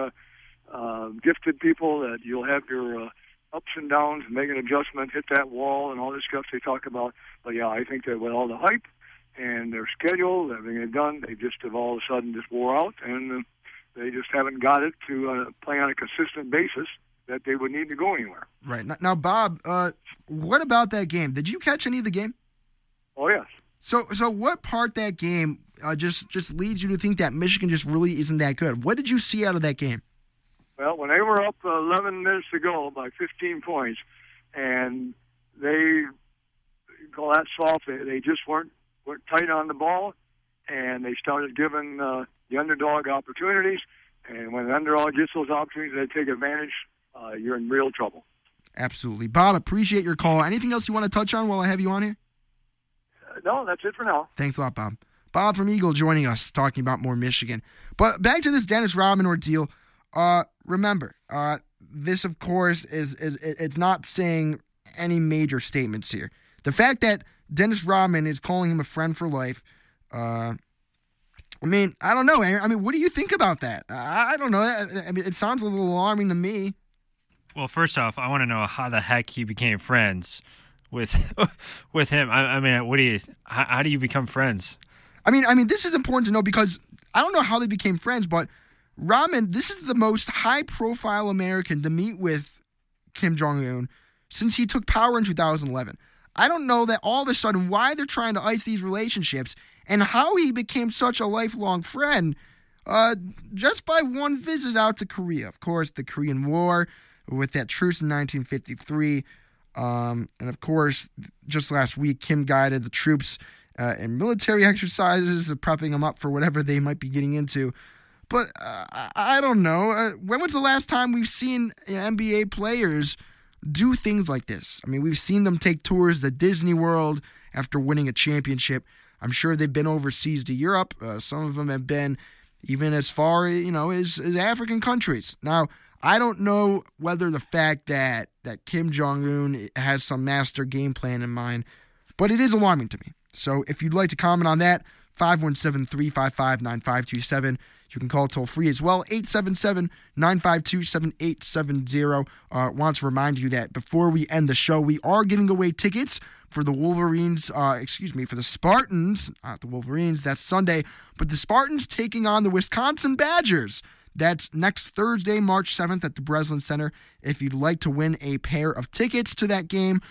gifted people that you'll have your ups and downs, make an adjustment, hit that wall, and all this stuff they talk about. But, yeah, I think that with all the hype and their schedule, everything they've done, they just have all of a sudden just wore out, and they just haven't got it to play on a consistent basis that they would need to go anywhere. Right. Now, Bob, what about that game? Did you catch any of the game? Oh, yes. So what part that game just leads you to think that Michigan just really isn't that good? What did you see out of that game? Well, when they were up 11 minutes to go by 15 points, and they call that soft, they just weren't tight on the ball, and they started giving the underdog opportunities. And when the underdog gets those opportunities, they take advantage. You're in real trouble. Absolutely. Bob, appreciate your call. Anything else you want to touch on while I have you on here? No, that's it for now. Thanks a lot, Bob. Bob from Eagle joining us, talking about more Michigan. But back to this Dennis Rodman ordeal. Remember, this, of course, it's not saying any major statements here. The fact that Dennis Rodman is calling him a friend for life, I mean, I don't know, Aaron. I mean, what do you think about that? I don't know. I mean, it sounds a little alarming to me. Well, first off, I want to know how the heck he became friends with him. I mean, how do you become friends? I mean, this is important to know because I don't know how they became friends, but Rodman, this is the most high-profile American to meet with Kim Jong-un since he took power in 2011. I don't know that all of a sudden why they're trying to ice these relationships and how he became such a lifelong friend just by one visit out to Korea. Of course, the Korean War with that truce in 1953. And, of course, just last week, Kim guided the troops in military exercises, prepping them up for whatever they might be getting into. But I don't know. When was the last time we've seen NBA players do things like this? I mean, we've seen them take tours to Disney World after winning a championship. I'm sure they've been overseas to Europe. Some of them have been even as far, as African countries. Now, I don't know whether the fact that Kim Jong-un has some master game plan in mind, but it is alarming to me. So if you'd like to comment on that, 517-355-9527. You can call toll free as well, 877-952-7870. Want to remind you that before we end the show, we are giving away tickets for the Wolverines, for the Spartans, not the Wolverines, that's Sunday, but the Spartans taking on the Wisconsin Badgers. That's next Thursday, March 7th at the Breslin Center. If you'd like to win a pair of tickets to that game,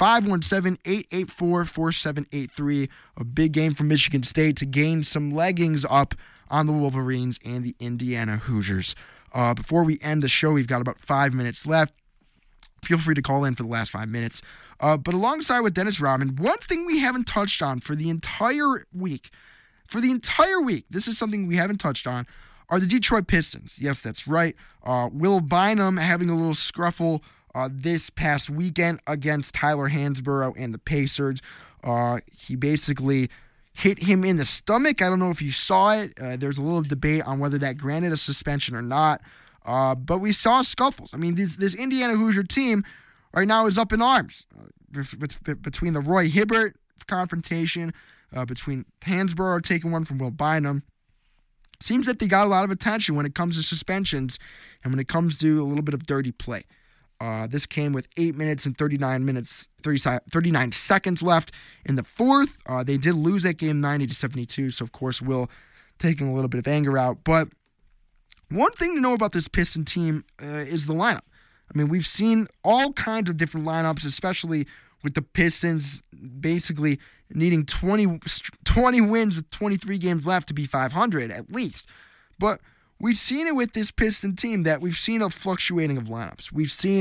517-884-4783. A big game for Michigan State to gain some leggings up on the Wolverines and the Indiana Hoosiers. Before we end the show, we've got about 5 minutes left. Feel free to call in for the last 5 minutes. But alongside with Dennis Rodman, one thing we haven't touched on for the entire week, this is something we haven't touched on, are the Detroit Pistons. Yes, that's right. Will Bynum having a little scruffle this past weekend against Tyler Hansborough and the Pacers. He basically hit him in the stomach. I don't know if you saw it. There's a little debate on whether that granted a suspension or not. But we saw scuffles. I mean, this Indiana Hoosier team right now is up in arms between the Roy Hibbert confrontation, between Hansborough taking one from Will Bynum. Seems that they got a lot of attention when it comes to suspensions and when it comes to a little bit of dirty play. This came with 8 minutes and 39 seconds left in the fourth. They did lose that game 90-72, so of course Will taking a little bit of anger out. But one thing to know about this Piston team is the lineup. I mean, we've seen all kinds of different lineups, especially with the Pistons basically needing 20 wins with 23 games left to be 500 at least. But we've seen it with this Piston team that we've seen a fluctuating of lineups. We've seen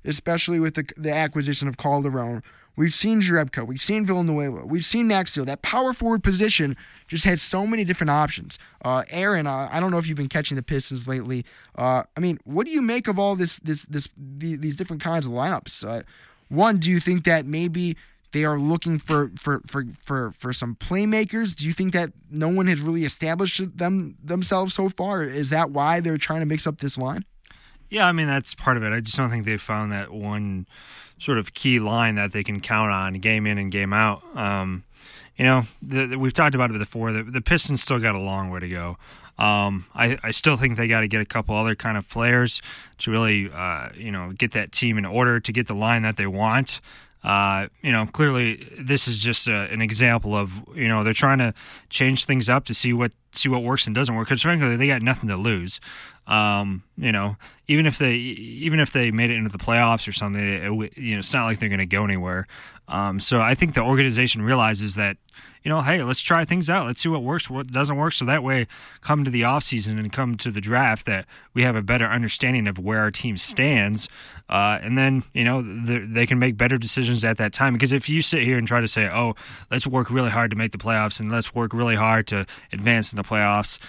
especially with the acquisition of Calderon. We've seen Jerebko. We've seen Villanueva. We've seen Maxfield. That power forward position just has so many different options. Aaron, I don't know if you've been catching the Pistons lately. I mean, what do you make of all these different kinds of lineups? One, do you think that maybe they are looking for some playmakers? Do you think that no one has really established themselves so far? Is that why they're trying to mix up this line? Yeah, I mean, that's part of it. I just don't think they've found that one sort of key line that they can count on game in and game out. We've talked about it before. The Pistons still got a long way to go. I still think they got to get a couple other kind of players to really, get that team in order to get the line that they want. Clearly this is just an example of, they're trying to change things up to see what works and doesn't work. Because frankly, they got nothing to lose. Even if they made it into the playoffs or something, it's not like they're going to go anywhere. So I think the organization realizes that, hey, let's try things out. Let's see what works, what doesn't work. So that way, come to the offseason and come to the draft, that we have a better understanding of where our team stands. And then, they can make better decisions at that time. Because if you sit here and try to say, oh, let's work really hard to make the playoffs and let's work really hard to advance in the playoffs,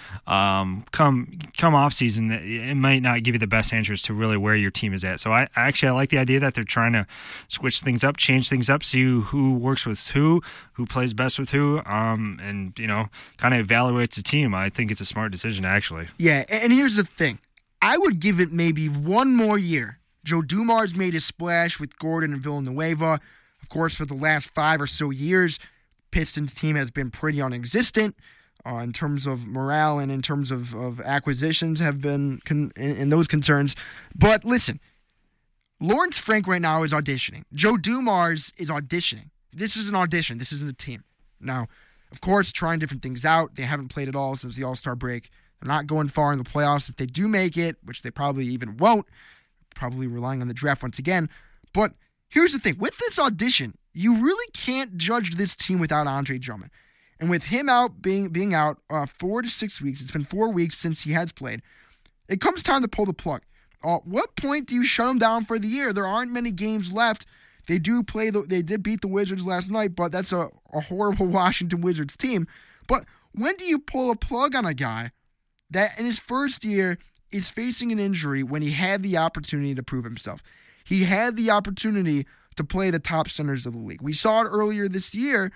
come off season, it might not give you the best answers to really where your team is at. So I like the idea that they're trying to switch things up, change things up, see who works with who plays best with who, and kind of evaluates the team. I think it's a smart decision, actually. Yeah, and here's the thing. I would give it maybe one more year. Joe Dumars made his splash with Gordon and Villanueva. Of course, for the last 5 or so years, Pistons team has been pretty non-existent in terms of morale and in terms of acquisitions have been in those concerns. But listen, Lawrence Frank right now is auditioning. Joe Dumars is auditioning. This is an audition. This isn't a team. Now, of course, trying different things out. They haven't played at all since the All-Star break. They're not going far in the playoffs. If they do make it, which they probably even won't, probably relying on the draft once again. But here's the thing. With this audition, you really can't judge this team without Andre Drummond. And with him out being out 4 to 6 weeks, it's been 4 weeks since he has played, it comes time to pull the plug. What point do you shut him down for the year? There aren't many games left. They did beat the Wizards last night, but that's a horrible Washington Wizards team. But when do you pull a plug on a guy that in his first year is facing an injury when he had the opportunity to prove himself? He had the opportunity to play the top centers of the league. We saw it earlier this year,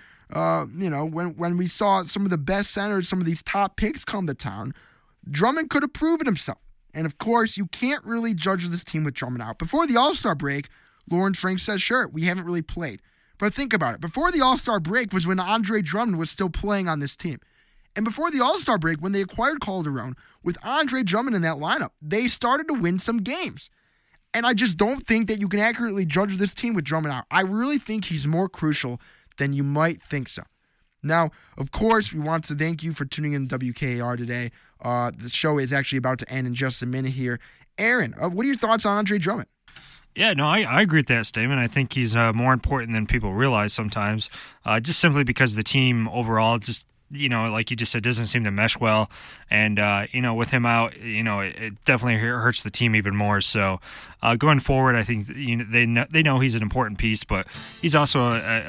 when we saw some of the best centers, some of these top picks come to town. Drummond could have proven himself. And of course, you can't really judge this team with Drummond out. Before the All-Star break, Lawrence Frank says, sure, we haven't really played. But think about it. Before the All-Star break was when Andre Drummond was still playing on this team. And before the All-Star break, when they acquired Calderon, with Andre Drummond in that lineup, they started to win some games. And I just don't think that you can accurately judge this team with Drummond out. I really think he's more crucial than you might think so. Now, of course, we want to thank you for tuning in to WKAR today. The show is actually about to end in just a minute here. Aaron, what are your thoughts on Andre Drummond? Yeah, no, I agree with that statement. I think he's more important than people realize sometimes, just simply because the team overall just, like you just said, doesn't seem to mesh well. And, with him out, it definitely hurts the team even more. So going forward, I think they know he's an important piece, but he's also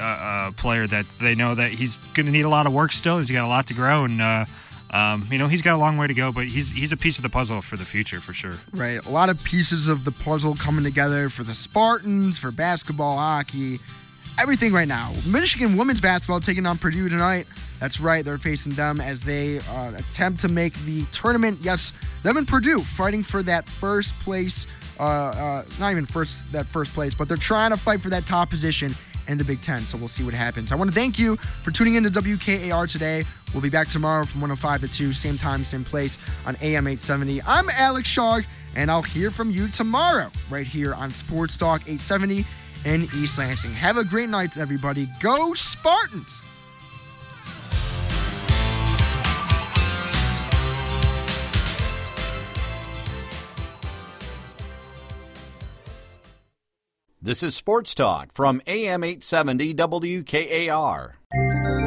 a player that they know that he's going to need a lot of work still. He's got a lot to grow, and he's got a long way to go, but he's a piece of the puzzle for the future, for sure. Right. A lot of pieces of the puzzle coming together for the Spartans, for basketball, hockey, everything right now. Michigan women's basketball taking on Purdue tonight. That's right. They're facing them as they attempt to make the tournament. Yes, them and Purdue fighting for that first place. Not even that first place, but they're trying to fight for that top position in the Big Ten, so we'll see what happens. I want to thank you for tuning in to WKAR today. We'll be back tomorrow from 105 to 2, same time, same place on AM 870. I'm Alex Sharg, and I'll hear from you tomorrow right here on Sports Talk 870 in East Lansing. Have a great night, everybody. Go Spartans! This is Sports Talk from AM 870 WKAR.